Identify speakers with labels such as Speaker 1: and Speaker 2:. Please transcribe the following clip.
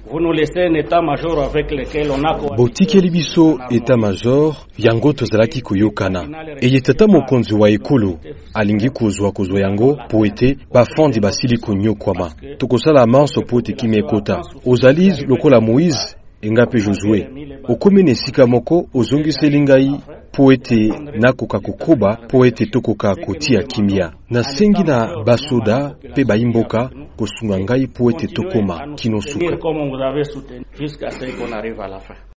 Speaker 1: Vous nous laissez un état-major avec lequel on a
Speaker 2: botikeli biso état-major yango tozalaki koyokana eye tata mokonzi wa ekolo alingi kozwa yango po ete bafandi basili konyokwama tokosala manso po ete kimia ekota ozali lokola Moïse engape Josué okomi na esika moko ozongiseli ngai po ete nakoka kokoba po ete tokoka kotia kimia nasengi na basoda pe baimboka kosunga ngai po ete tokoma kinosuka.